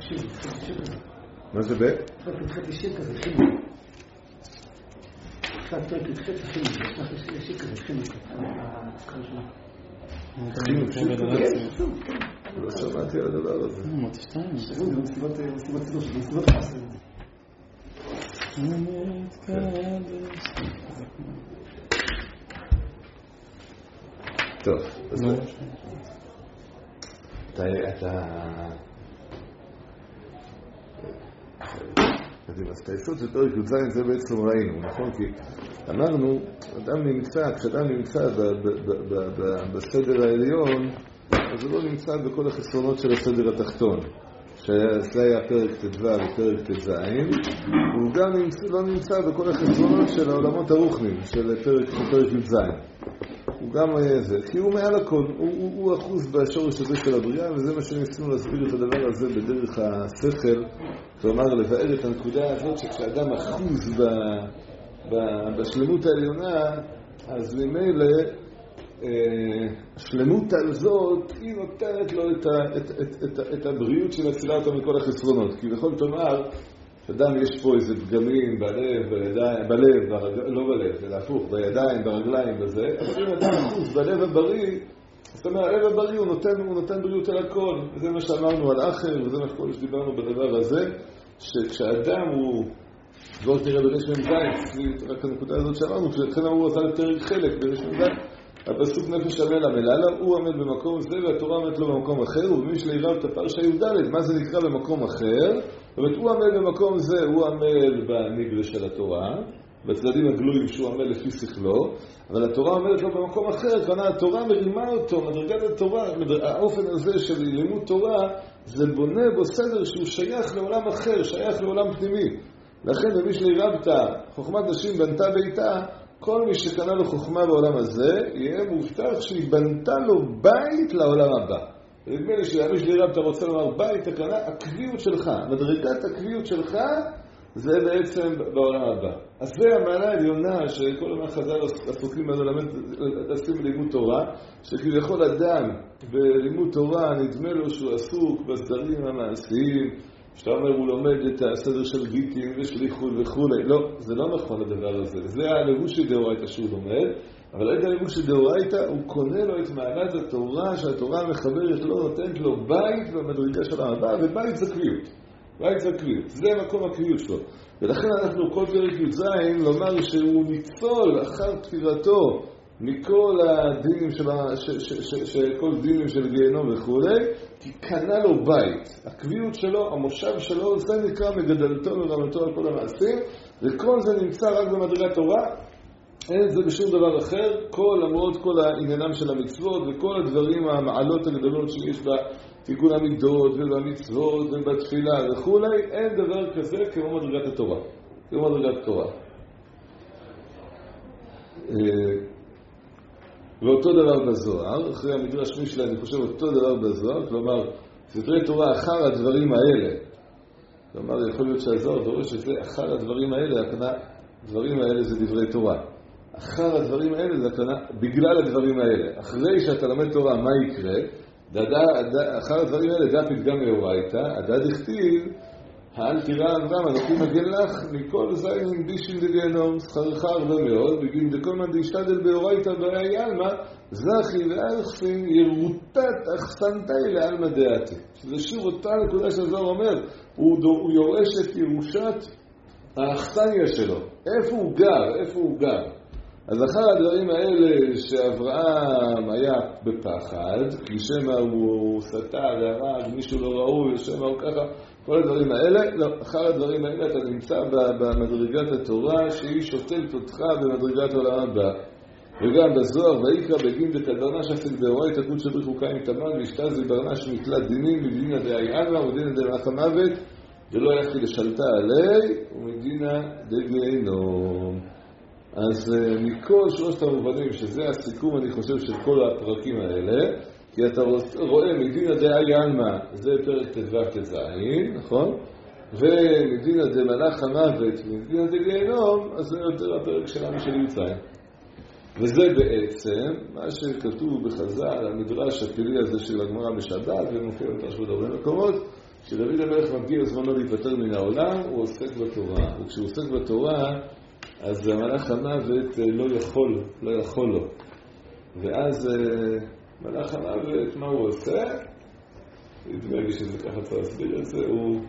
מה זה ב'? התחלתי שיר כזה, חימי. התחלתי חימי, יש שיר כזה, חימי. חימי, שיר כזה? לא שמעתי על הדבר הזה. זה מסיבת צידור, זה מסיבת חסר. טוב, אז אז את היסוד של פרק י"ז זה בעצם ראינו, נכון? כי אמרנו, כשאדם נמצא בסדר העליון, אז הוא לא נמצא בכל החסרונות של הסדר התחתון. שזה היה פרק ט"ו ופרק ט"ז, הוא גם לא נמצא בכל החסרונות של העולמות הרוחניים, של פרק י"ז. הוא גם זה, כי הוא מעל הכל, הוא אחוז בשורש הזה של הבריאה, וזה מה שניסינו להסביר את הדבר הזה בדרך השכל, כלומר לבאר את הנקודה הזאת שכשאדם אחוז בשלמות העליונה, אז ממילא השלמות הזאת היא נותנת לו את הבריאות שמצילה אותו מכל החסרונות. כי בכל תאמר, שאדם יש פה איזה פגמים בלב, לא בלב, אלא הפוך, בידיים, ברגליים, בזה, אבל אם אדם אחוז בלב הבריא, זאת אומרת, הלב הבריא הוא נותן בריאות על הכל, וזה מה שאמרנו על אחר, וזה מה שדיברנו בדבר הזה, שכשאדם הוא, לא תראה ברשם זית, רק הנקודה הזאת שאמרנו, כשכן הוא עושה לפרק חלק ברשם זית, הפסוק נפש עמל עמלה, הוא עמד במקום זה והתורה עמד לו במקום אחר, ובמי שלירב את הפרשה י"ד, מה זה נקרא במקום אחר? זאת אומרת, הוא עמל במקום זה, הוא עמל בנגלה של התורה, בצדדים הגלויים שהוא עמל לפי שכלו, אבל התורה עמדת לו במקום אחר, כלומר התורה מרימה אותו, מדרגת התורה, האופן הזה של לימוד תורה, זה בונה בו סדר שהוא שייך לעולם אחר, שייך לעולם פנימי. לכן במי שלירבת, חוכמת נשים בנתה ביתה, כל מי שקנה לו חוכמה בעולם הזה, יהיה מובטח שהיא בנתה לו בית לעולם הבא. נדמה לי שמי שלירב אתה רוצה לומר בית, הקרנה, הקביעות שלך, מדרגת הקביעות שלך, זה בעצם בעולם הבא. אז זה המעלה העליונה שכל הזמן חז"ל עסוקים לשים בלימוד תורה, שכביכול אדם בלימוד תורה נדמה לו שהוא עסוק בסדרים המעשיים, שאתה אומר הוא לומד את הסדר של גיטים ושליחות וכו'. לא, זה לא נכון הדבר הזה. זה הלבושי דאורייתא שהוא לומד, אבל על ידי הלבושי דאורייתא הוא קונה לו את מעלת התורה, שהתורה מחברת לו, נותנת לו בית במדרגה של הבא, ובית זה קביעות. בית זה קביעות. זה מקום הקביעות שלו. ולכן אנחנו כל פרק י"ז לומר שהוא ניצול אחר תפירתו מכל הדינים כל דינים של גיהנום וכו', כי קנה לו בית. הקביעות שלו, המושב שלו, זה נקרא מגדלתו ורמתו על כל המעשים, וכל זה נמצא רק במדרגת תורה, אין זה בשום דבר אחר, למרות כל העניינם של המצוות וכל הדברים המעלות הגדולות שיש בתיקון המידות ובמצוות ובתפילה וכו', אין דבר כזה כמו מדרגת התורה. כמו מדרגת התורה. ואותו דבר בזוהר, אחרי המדרש משלי אני חושב אותו דבר בזוהר, כלומר, סדרי תורה אחר הדברים האלה. כלומר, יכול להיות שהזוהר דורש שזה אחר הדברים האלה, הדברים האלה זה דברי תורה. אחר הדברים האלה זה בגלל הדברים האלה. אחרי שאתה למד תורה, מה יקרה? אחר הדברים האלה, דע פתגם מאורייתא, הדד הכתיב, העל תירא אברהם, אנוכי מגן לך מכל זין בישין דגיהנום, שכרך הרבה מאוד, בגין דכל מן דשתדל באורייתא באי עלמא, זכי וארחפין ירותת אכסנתי לעלמא דעתי. שזה שוב אותה נקודה שהזוהר אומר, הוא יורש את ירושת האכסניה שלו. איפה הוא גר? אז אחר הדברים האלה שאברהם היה בפחד, כי שמא הוא סטה והרג, מישהו לא ראוי, שמא הוא ככה, כל הדברים האלה, לא, אחר הדברים האלה אתה נמצא במדרגת התורה שהיא שותלת אותך במדרגת העולם הבא. וגם בזוהר ויקרא בגין דקדרנש אפילו דאורייתא קודשא בריך הוא קיים תמן וישתזי ברנש מתלת דינים מדינא דאי עלמא ומדינא דמלאך המוות ולא יחי לשלטה עלי ומדינא דגיהנום. אז מכל שלושת המובנים, שזה הסיכום אני חושב של כל הפרקים האלה, כי אתה רואה מדינא דאי עלמא זה פרק ט"ו ט"ז, נכון? ומדינא דמלאך המוות ומדינא דגיהנום אז זה יותר הפרק שלנו של י"ז. וזה בעצם מה שכתוב בחז"ל, המדרש הכללי הזה של הגמרא בשבת, ומופיע בתרש בעוד הרבה מקומות, כשדוד המלך מגיע זמנו להיפטר מן העולם, הוא עוסק בתורה. וכשהוא עוסק בתורה, אז המלאך המוות לא יכול לו. ואז מלאך המוות, מה הוא עושה? נדמה לי שזה ככה צריך להסביר את זה, הוא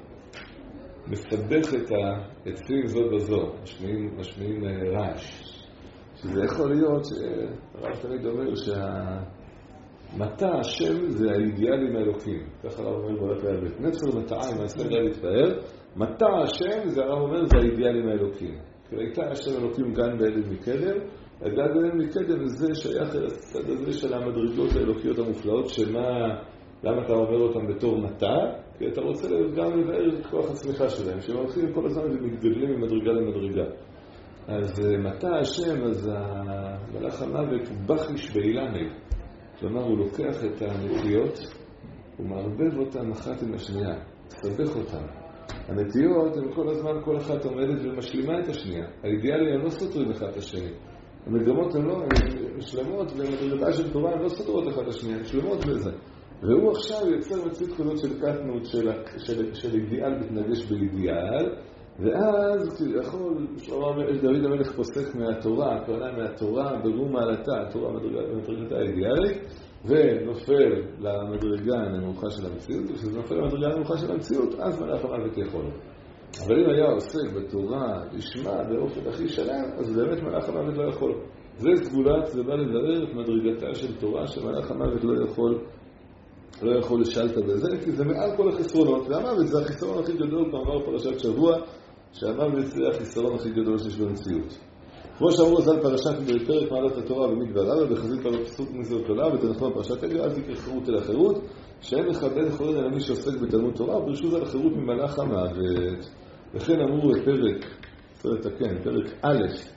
מסבך את סביב זאת בזו, משמיעים רעש. שזה יכול להיות שהרב תמיד אומר מטע השם זה האידיאלים האלוקים. ככה הרב אומר בעלת האלבית. נצר מטעיים, מעשה גאה להתפאר. מטע השם, זה הרב אומר, זה האידיאלים האלוקים. כי הייתה השם אלוקים גן בעדן מקדם. הגן בעדן מקדם זה שייך לצד הזה של המדרגות האלוקיות המופלאות, למה אתה אומר אותם בתור מטע? כי אתה רוצה גם לבאר את כוח הצמיחה שלהם, שהם הולכים כל הזמן ומתגדלים ממדרגה למדרגה. אז מטע השם, אז המלאך המוות בחיש באילני. כלומר, הוא לוקח את הנטיות, הוא מערבב אותן אחת עם השנייה, סבך אותן. הנטיות הן כל הזמן, כל אחת עומדת ומשלימה את השנייה. האידיאלים הם לא סותרים אחד את השני. המגמות הן לא, הן שלמות, והמדרגה של תורה הן לא סותרות אחת את השנייה, הן שלמות בזה. והוא עכשיו יוצר מציאות כזאת של קטנות, של אידיאל מתנגש באידיאל, ואז יכול, דוד המלך פוסק מהתורה, הכוונה מהתורה ברום מעלתה, התורה מדרגתה האידיאלית, ונופל למדרגה הנמוכה של המציאות, וכשזה נופל למדרגה הנמוכה של המציאות, אז מלאך המוות יכול. אבל אם היה עוסק בתורה, ישמע באופן הכי שלם, אז באמת מלאך המוות לא יכול. זה סגולת, זה בא לבאר את מדרגתה של תורה, שמלאך המוות לא יכול לשלט בזה, כי זה מעל כל החסרונות, והמוות זה החיסרון הכי גדול, כמו אמר פרשת שבוע, שהמוות זה החיסרון הכי גדול שיש במציאות. כמו שאמרו ז"ל פרשת בפרק מעלת התורה במדבר אבא, בחזית פסוק נזיר תולה, ותנחום פרשת הגר, אל תקרא חירות אל החירות, שאין מכבד חורין על מי שעוסק בתלמוד תורה, וברשות על החירות ממלאך המוות. וכן אמרו פרק א',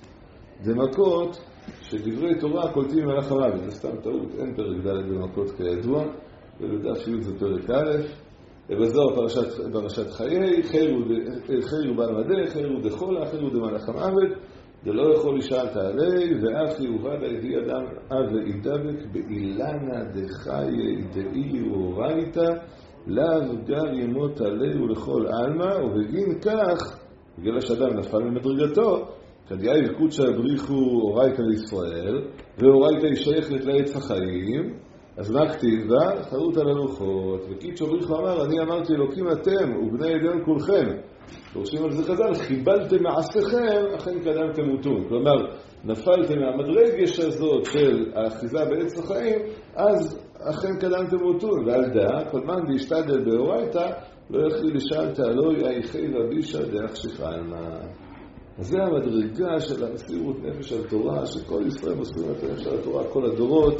דמכות, שדברי תורה קולטים ממלאך המוות. זה סתם טעות, אין פרק ד' במכות כידוע, ובדף י' זה פרק א', ובזוהר פרשת חיי, חירו בעמדי, חירו דחולה, חירו דמלאך המוות, דלא יכול לשאל תעלי, ואף יובד הידי אדם ואידבק באילנה דחיי דאי ואורייתא, לאו גר ימות עלי ולכל עלמא, ובגין כך, בגלל שאדם נפל ממדרגתו, כדיי וקודשא הבריחו אורייתא לישראל, ואורייתא היא שייכת לעץ החיים, אז מה כתיבה? חרות על הלוחות. וקידשו בריחו אמר, אני אמרתי אלוקים אתם ובני עליון כולכם. דורשים על זה חז"ל, חיבלתם מעשיכם, אכן קדמתם מותון. כלומר, נפלתם מהמדרגש הזאת של האחיזה בעץ החיים, אז אכן קדמתם מותון. ועל דעה, כל מן להשתדל באורייתא, לא יכלי לשאלתא, לא יאיכי רבישא דאחשיך עלמא. אז זה המדרגה של המסירות נפש על תורה, שכל ישראל מוסרים את הנפש על התורה, כל הדורות,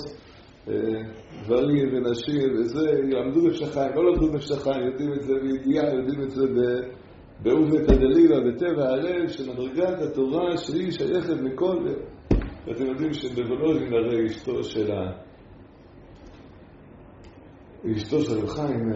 גברים ונשים וזה, יעמדו נפש החיים, לא למדו נפש החיים, יודעים את זה בידיעה, יודעים את זה בעובדת הדלילה, בטבע הלב, שמדרגת התורה שהיא שייכת מכל, ואתם יודעים שבוולוז'ין הרי אשתו של רב חיים,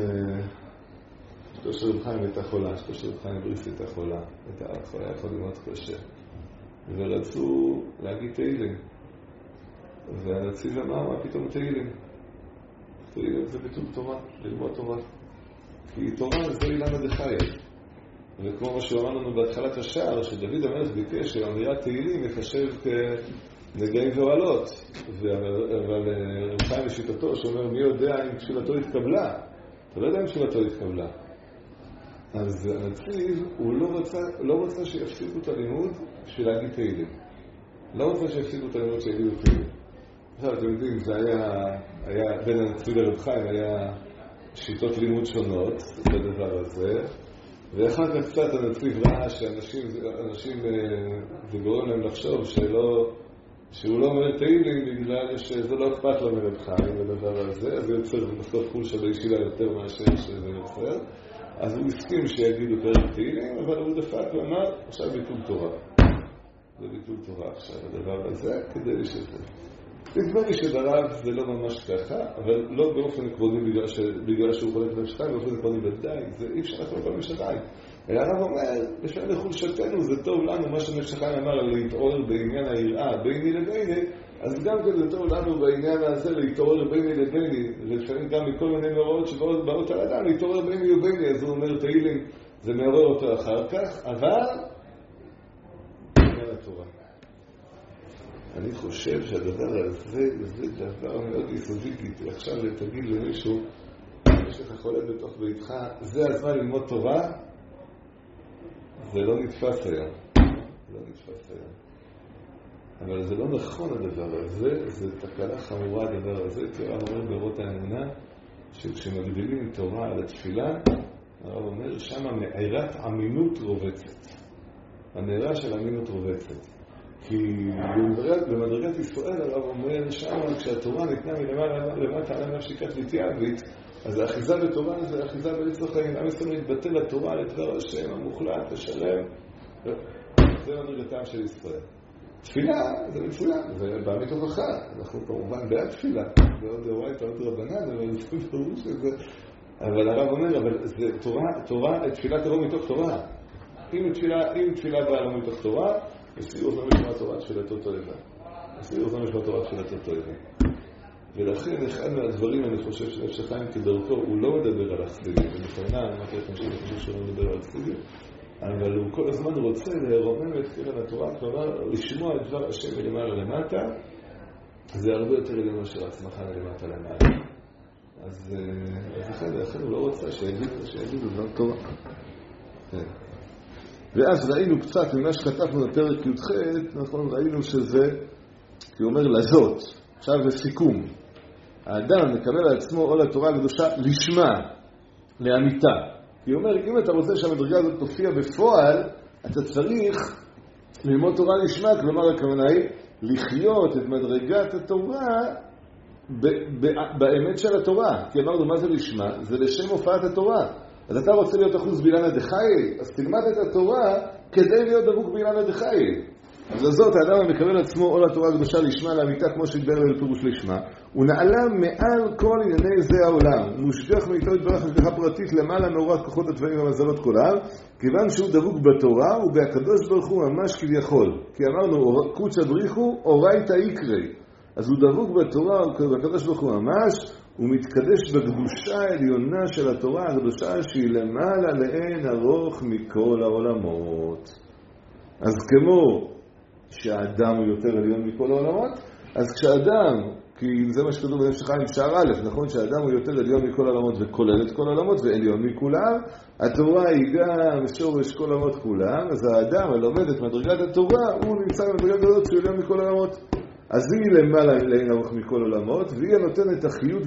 הייתה חולה, אשתו של רב חיים בריס הייתה חולה, היה חולה מאוד קשה, ורצו להגיד תהילים. והנציב אמר, מה פתאום תהילים? תהילים זה ביטול תורה, ללמוד תורה. כי תורה זה אילנה דחיי. וכמו מה שהוא אמר לנו בהתחלת השער, שדוד המלך ביקש שאמירת תהילים יחשב כנגעים ואוהלות. אבל רב חיים לשיטתו שאומר, מי יודע אם תפילתו התקבלה? אתה לא יודע אם תפילתו התקבלה. אז הנציב, הוא לא רצה שיפסיקו את הלימוד בשביל להגיד תהילים. לא רוצה שיפסיקו את הלימוד שיגידו תהילים. עכשיו, אתם יודעים, זה היה בין הנציב לרב חיים, היה שיטות לימוד שונות בדבר הזה, ואחר כך קצת הנציב ראה שאנשים זה גורם להם לחשוב שהוא לא אומר תהילים בגלל שזה לא אכפת לו מרב חיים בדבר הזה, אז הוא יוצר בסוף חול של הישיבה יותר מאשר שזה יוצר, אז הוא הסכים שיגידו פרק תהילים, אבל הוא דפק ואמר, עכשיו ביטול תורה. זה ביטול תורה עכשיו, הדבר הזה, כדי שזה. נדמה לי שברב זה לא ממש ככה, אבל לא באופן עקרוני בגלל שהוא חולק במשחק, באופן עקרוני בדי, זה אי אפשר לחלוק על משחק. הרב אומר, לפעמים לחולשתנו זה טוב לנו, מה שנפש חיים אמר על להתעורר בעניין היראה, ביני לביני, אז גם כן יותר לנו בעניין הזה להתעורר ביני לביני, לפעמים גם מכל מיני מאורעות שבאות על אדם, להתעורר ביני וביני, אז הוא אומר תהילים, זה מעורר אותו אחר כך, אבל עניין התורה. אני חושב שהדבר הזה זה דבר מאוד יסודי, כי עכשיו תגיד למישהו, יש לך חולה בתוך ביתך, זה הזמן ללמוד תורה, זה לא נתפס היום. לא נתפס היום. אבל זה לא נכון הדבר הזה, זה תקלה חמורה הדבר הזה, כי הרב אומר באורות האמונה, שכשמגדילים תורה על התפילה, הרב אומר שמה מאירת אמינות רובצת. הנערה של אמינות רובצת. כי במדרגת ישראל הרב אומר שמה כשהתורה ניתנה מלמעלה למטה על נפשיקת ליטיאבית, אז האחיזה בתורה זה האחיזה בעץ החיים. עם ישראל מתבטא לתורה לדבר השם המוחלט, השלם. זה מדרגתם של ישראל. תפילה זה מצוין, זה בא מתוכך. אנחנו כמובן בעד תפילה. ועוד דאורייתא, עוד רבנן, אבל זה ברור שזה... אבל הרב אומר, אבל זה תורה, תפילה תבוא מתוך תורה. אם תפילה באה לא מתוך תורה, יסירו זו משמע תורה תפילתו תועבה. יסירו זו משמע תורה תפילתו תועבה. ולכן אחד מהדברים אני חושב שנפש החיים כדרכו הוא לא מדבר על החסידים, ובכוונה אני מכיר את אני חושב שהוא לא מדבר על החסידים, אבל הוא כל הזמן רוצה לרומם את קרן התורה, כלומר לשמוע את דבר השם מלמעלה למטה, זה הרבה יותר עליון של עצמך מלמטה למעלה. אז לכן הוא לא רוצה שיגידו דבר תורה. ואז ראינו קצת ממה שכתבנו בפרק י"ח, נכון, ראינו שזה, כי הוא אומר לזאת, עכשיו זה סיכום. האדם מקבל על עצמו עול התורה הקדושה לשמה, לאמיתה. כי הוא אומר, אם אתה רוצה שהמדרגה הזאת תופיע בפועל, אתה צריך ללמוד תורה לשמה, כלומר הכוונה היא לחיות את מדרגת התורה באמת של התורה. כי אמרנו, מה זה לשמה? זה לשם הופעת התורה. אז אתה רוצה להיות אחוז באילנא דחיי, אז תלמד את התורה כדי להיות דבוק באילנא דחיי. אז לזאת האדם המקבל עצמו עול התורה הקדושה לשמה לאמיתה, כמו שדיבר בפירוש לשמה, הוא נעלם מעל כל ענייני זה העולם, הוא מושגח מאיתו יתברך השגחה פרטית למעלה מאורת כוחות הדברים והמזלות כולם, כיוון שהוא דבוק בתורה ובהקדוש ברוך הוא ממש כביכול. כי אמרנו, קודשא בריחו אורייתא יקרי. אז הוא דבוק בתורה ובהקדוש ברוך הוא ממש, הוא מתקדש בקדושה העליונה של התורה הקדושה שהיא למעלה לאין ארוך מכל העולמות. אז כמו שהאדם הוא יותר עליון מכל העולמות, אז כשאדם, כי זה מה שכתוב בנפש החיים שער א', נכון שהאדם הוא יותר עליון מכל העולמות וכולל את כל העולמות ועליון מכולם, התורה היא גם שורש כל העולמות כולם, אז האדם הלומד את מדרגת התורה, הוא נמצא במדרגת הזאת שהוא עליון מכל העולמות. אז היא למעלה לאין ארוך מכל העולמות, והיא הנותנת החיות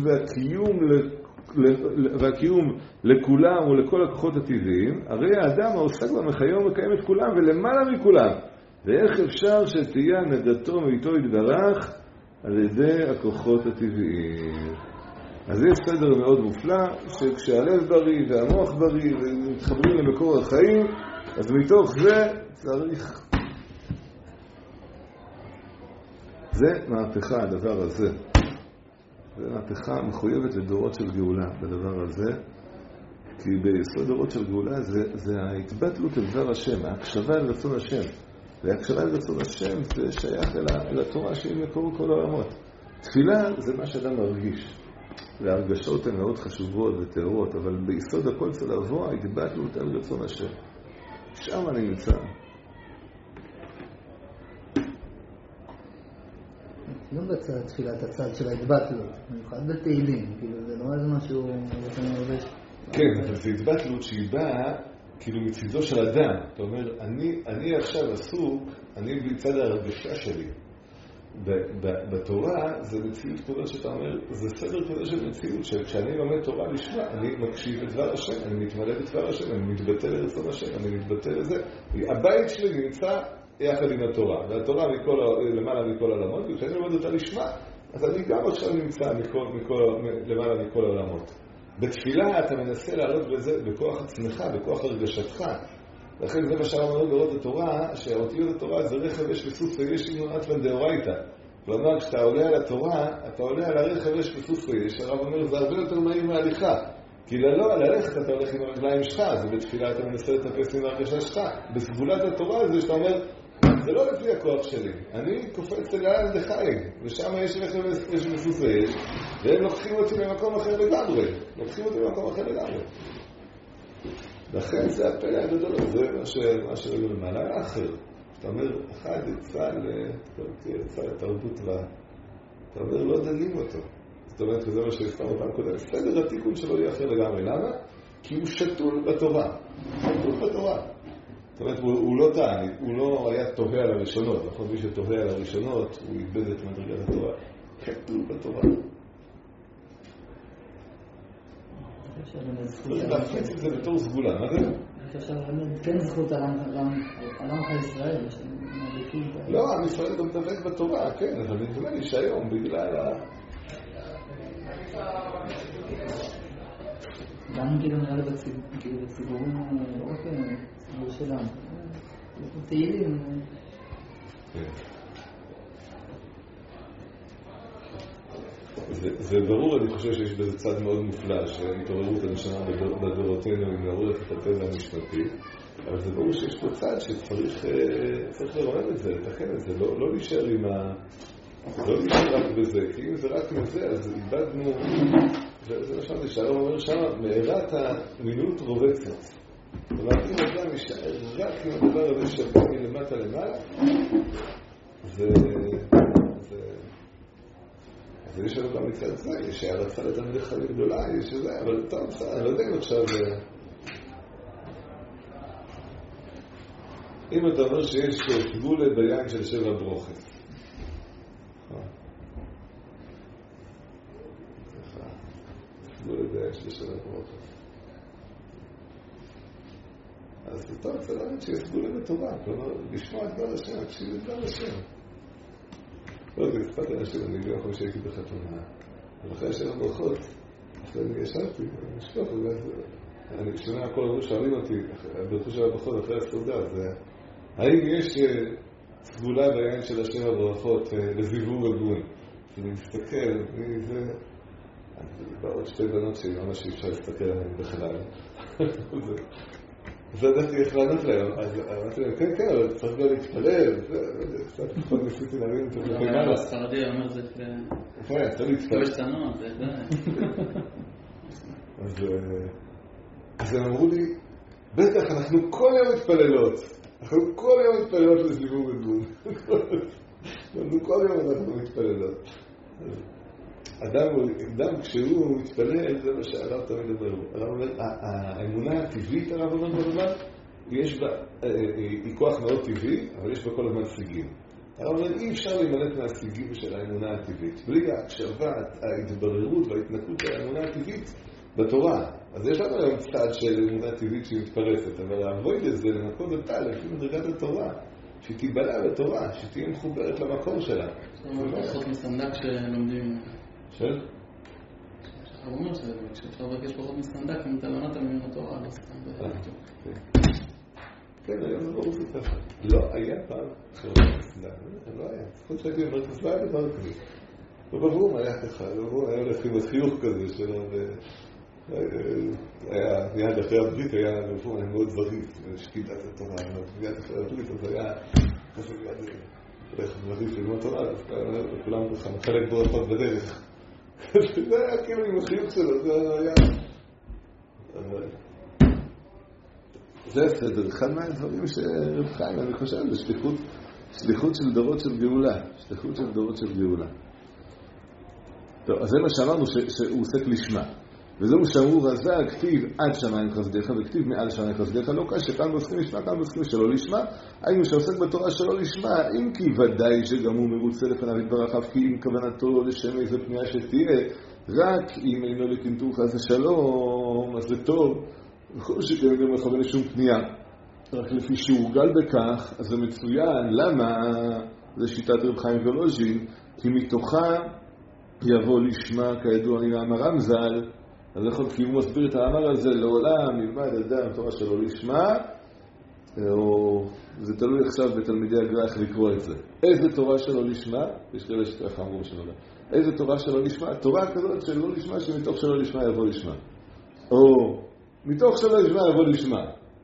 והקיום לכולם ולכל הכוחות הטבעיים. הרי האדם העוסק במחיה ומקיים את כולם ולמעלה מכולם. ואיך אפשר שתהיה הנהגתו מאיתו יתברך על ידי הכוחות הטבעיים? אז יש סדר מאוד מופלא, שכשהלב בריא והמוח בריא ומתחברים למקור החיים, אז מתוך זה צריך... זה מהפכה, הדבר הזה. זה מהפכה מחויבת לדורות של גאולה בדבר הזה, כי ביסוד דורות של גאולה זה ההתבטלות על דבר השם, ההקשבה על רצון השם. והקשבה על רצון השם זה שייך אל התורה שהיא מקור כל העולמות. תפילה זה מה שאדם מרגיש. והרגשות הן מאוד חשובות וטהורות, אבל ביסוד הכל צריך לבוא ההתבטלות על רצון השם. שם אני נמצא. לא בצד תפילת הצד של ההתבטלות, במיוחד בתהילים, כאילו זה לא איזה משהו כן, אבל זה התבטלות שהיא באה כאילו מצידו של אדם. אתה אומר, אני עכשיו עסוק, אני בצד הרגשה שלי. בתורה זה מציאות כזאת שאתה אומר, זה סדר כזה של מציאות, שכשאני לומד תורה לשמה, אני מקשיב לדבר השם, אני מתמלא בדבר השם, אני מתבטא לרצון השם, אני מתבטא לזה. הבית שלי נמצא יחד עם התורה, והתורה למעלה מכל העולמות, וכשאני לומד אותה לשמה, אז אני גם עכשיו נמצא למעלה מכל העולמות. בתפילה אתה מנסה לעלות בזה בכוח עצמך, בכוח הרגשתך. לכן זה מה שהרב אומר בראות התורה, שהאותיות התורה זה רכב אש וסוס ויש אימון עטלן דאורייתא. כלומר, כשאתה עולה על התורה, אתה עולה על הרכב אש וסוס ויש. הרב אומר, זה הרבה יותר מהיר מהליכה. כי ללכת אתה הולך עם הרגליים שלך, זה בתפילה אתה מנסה לטפס עם הרגשה שלך. בסגולת התורה זה שאתה אומר, זה לא לפי הכוח שלי. אני קופץ לגלל דחיים, ושם יש מסוסי אש, והם לוקחים אותי למקום אחר לגמרי. לכן זה הפלא הגדול, זה מה שראינו למעלה האחר. אתה אומר, אחד יצא לתרבות רע. אתה אומר, לא דנים אותו. זאת אומרת, וזה מה שהסתרנו פעם קודם. סדר התיקון שלו יהיה אחר לגמרי. למה? כי הוא שתול בתורה. זאת אומרת, הוא לא טען, הוא לא היה תוהה על הראשונות. נכון, מי שתוהה על הראשונות, הוא איבד את מדרגת התורה. שתול בתורה. צריך להפיץ את זה בתור סגולה, מה זה? אני חושב כן זכות על עמך ישראל. לא, עם ישראל גם דבק בתורה, כן, אבל נדמה לי שהיום, בגלל גם כאילו נראה לי בציבורים, לא רק ציבור שלנו, תהילים. זה ברור, אני חושב שיש בזה צד מאוד מופלא, שהתעוררות הנשמה בדורותינו עם לעורר את הפתזה המשפטית, אבל זה ברור שיש פה צד שצריך לראות את זה, לתקן את זה, לא להישאר עם לא להישאר רק בזה, כי אם זה רק מזה, אז איבדנו, זה מה שאמרתי, שהרב אומר שם, מהרת המינות רובצת. זאת אומרת, אם אדם יישאר רק עם הדבר הזה שווה מלמטה למעלה, אז יש לנו גם מצד זה, יש הערצה לתלמידי חכמים גדולה, יש זה, אבל טוב, בסדר, אני לא יודע אם עכשיו... אם אתה אומר שיש סגולה ביין של 7 ברוכות. סגולה ביין של 7 ברוכות. אז זה טוב, זה לא אומר שיש סגולה בתורה, כלומר, לשמוע את דבר השם, תקשיב את דבר השם. לא, זה אכפת אנשים, אני לא יכול שהייתי בחתונה. אבל אחרי 7 ברכות, אחרי אני ישבתי, אני משפח, אני שומע הכל, אמרו שואלים אותי, ברכו 7 ברכות, אחרי הסעודה, זה... האם יש סגולה ביין של 7 ברכות לזיווג הגון? אני מסתכל, זה... בעוד 2 בנות שלי, ממש אי אפשר להסתכל עליהן בכלל. זה דעתי איך לענות להם, אז אמרתי להם, כן, אבל צריך גם להתפלל, זה קצת פחות ניסיתי להבין את זה. אבל הספרדי אומר זה כן, צריך להתפלל. משתנות, זה אז הם אמרו לי, בטח, אנחנו כל יום מתפללות לזיווג הגון. כל יום אנחנו מתפללות. אדם כשהוא מתפלל, זה מה שהרב תמיד אומר. הרב אומר, האמונה הטבעית, הרב אומר בדבר, יש בה, היא כוח מאוד טבעי, אבל יש בה כל הזמן סיגים. הרב אומר, אי אפשר להימלט מהסיגים של האמונה הטבעית. בלי ההקשבה, ההתבררות וההתנקות של האמונה הטבעית בתורה. אז יש לנו היום צד של אמונה טבעית שהיא מתפרסת, אבל לעבוד את זה, לנקות אותה, לפי מדרגת התורה, שהיא תיבלע בתורה, שתהיה מחוברת למקור שלה. פחות מסנדק שלומדים. של? הוא אומר שכשאפשר לבקש פחות מסנדק, אם אתה לא נתן ממנו תורה, לא סתם בטוח. כן, היום זה ברור זה ככה. לא היה פעם שלא מסנדק, לא היה. חוץ שהייתי במרכז, לא היה דבר כזה. ובברום היה ככה, ובברום היה הולך עם החיוך כזה שלו, היה מיד אחרי הברית, היה בברום, היה מאוד זריף, שקידת התורה, מיד אחרי הברית, אז היה כזה מיד הולך זריף ללמוד תורה, אז כולם ככה מחלק ברכות בדרך. זה היה כאילו עם החיוך שלו, זה היה... זה הסדר, אחד מהדברים שרב חיים, אני חושב, זה שליחות של דורות של גאולה. טוב, אז זה מה שאמרנו שהוא עוסק לשמה. וזהו שאמרו רזה, כתיב עד שמיים חסדיך וכתיב מעל שמיים חסדיך, לא קשה, כאן בוסקים לשמה, כאן בוסקים שלא לשמה. היינו שעוסק בתורה שלא לשמה, אם כי ודאי שגם הוא מרוצה לפניו יתברך, אף כי אם כוונתו לשם איזה פנייה שתהיה, רק אם אינו לקנטור חס ושלום, אז זה טוב, וכל שכן גם מכוון לשום פנייה. רק לפי שהורגל בכך, אז זה מצוין. למה? זה שיטת רב חיים וולוז'ין, כי מתוכה יבוא לשמה, כידוע אני מאמרם ז"ל, אז נכון, כי הוא מסביר את האמר הזה, לעולם ילמד אדם תורה שלא לשמה, או זה תלוי עכשיו בתלמידי הגר"א איך לקרוא את זה. איזה תורה שלא לשמה? יש כאלה שככה אמרו שלא. איזה תורה שלא לשמה? תורה כזאת שלא לשמה, שמתוך שלא לשמה יבוא לשמה. או מתוך שלא לשמה יבוא לשמה.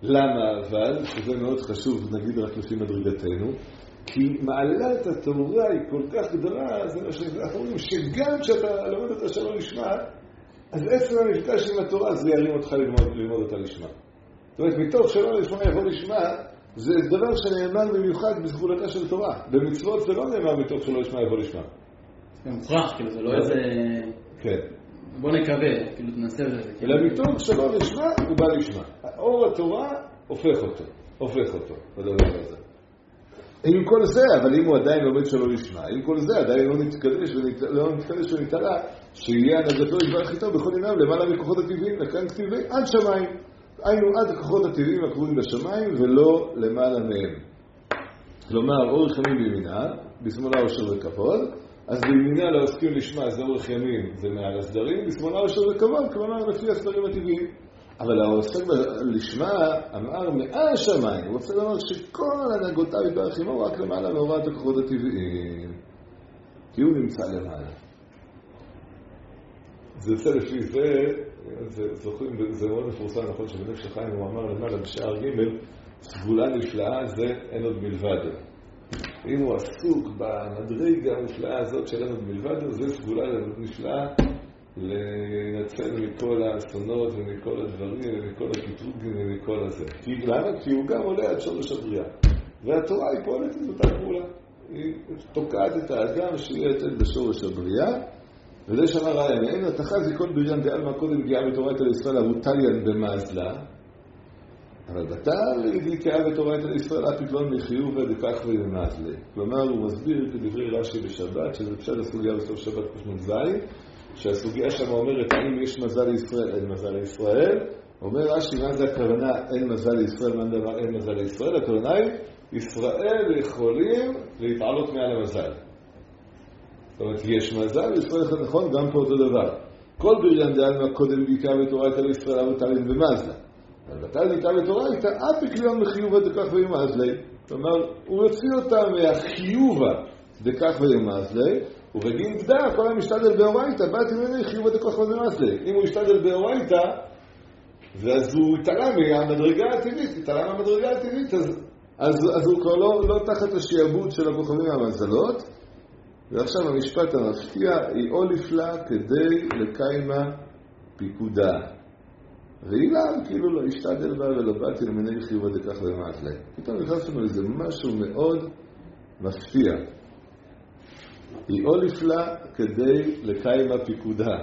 למה אבל? שזה מאוד חשוב, נגיד רק לפי מדרגתנו, כי מעלת התורה היא כל כך גדולה, זה מה שאנחנו אומרים, שגם כשאתה לומד אותה שלא לשמה, אז עצם המפגש עם התורה זה ירים אותך ללמוד אותה לשמה. זאת אומרת, מתוך שלא לשמה יבוא לשמה, זה דבר שנאמר במיוחד בסגולתה של תורה. במצוות זה לא נאמר מתוך שלא לשמה יבוא לשמה. זה מוכרח, כאילו, זה לא איזה... כן. בוא נקווה, כאילו, תנסה לזה. אלא מתוך שלא לשמה הוא בא לשמה. אור התורה הופך אותו, בדבר הזה. עם כל זה, אבל אם הוא עדיין לומד שלא לשמה, עם כל זה עדיין לא נתקדש ונתעלה, שיהיה הנהגתו יתברך איתו בכל עיניו למעלה מכוחות הטבעיים, לכאן כתיבי עד שמיים. היינו עד הכוחות הטבעיים הקבועים בשמיים ולא למעלה מהם. כלומר, אורך ימים בימינה, בשמאלה אושר וכבוד, אז בימינה לעוסקים לשמה זה אורך ימים, זה מעל הסדרים, בשמאלה אושר וכבוד, כלומר לפי הסדרים הטבעיים. אבל העוסק לשמה אמר מעל השמיים, הוא רוצה לומר שכל הנהגותיו יתברך עמו רק למעלה מהוראת הכוחות הטבעיים, כי הוא נמצא למעלה. זה יוצא לפי זה, זוכרים, זה מאוד מפורסם, נכון שבנפש החיים הוא אמר למעלה בשער ג' סגולה נפלאה זה אין עוד מלבד. אם הוא עסוק במדרגה הנפלאה הזאת של אין עוד מלבד, זה סגולה נפלאה לנצל מכל האסונות ומכל הדברים ומכל הקטרוגים ומכל הזה. למה? כי הוא גם עולה עד שורש הבריאה. והתורה היא פועלת את אותה פעולה. היא תוקעת את האדם שיהיה יתד בשורש הבריאה, וזה שאמר ראיין, אין התחזי כל בריין דעלמא קודם גאה בתורייתא לישראל אבוטליין במאזלה, אבל בתר גאה בתורייתא לישראל הפתלון מחיובה דכך ובמאזלה. כלומר, הוא מסביר כדברי רש"י בשבת, שזה פשט הסוגיה בסוף שבת קנ"ז, שהסוגיה שם אומרת, האם יש מזל לישראל, אין מזל לישראל. אומר רש"י, מה זה הכוונה אין מזל לישראל, מה דבר אין מזל לישראל? הכוונה היא, ישראל יכולים להתעלות מעל המזל. זאת אומרת, יש מזל, ישראל אחד נכון, גם פה אותו דבר. כל בריין דעלמא קודם גאה בתורייתא לישראל אבוטליין במאזלה. אבל בתר גאה בתורייתא הפתלון מחיובה דכך ובמאזלה. כלומר, הוא יוציא אותה מהחיובה דכך ובמאזלה, ובגין גדה, כל המשתדל באורייתא, באתי ממני חיובה דכך ובמאזלה. אם הוא ישתדל באורייתא, אז הוא יתעלה מהמדרגה הטבעית, אז הוא כבר לא תחת השעבוד של הכוכבים והמזלות. ועכשיו המשפט המפתיע, היא או לפלה כדי לקיימה פיקודה. ואילם כאילו לא השתדל בה ולא באתי למני חיובה דכך ובמאזלה. פתאום נכנסנו לזה משהו מאוד מפתיע. היא או לפלה כדי לקיימה פיקודה.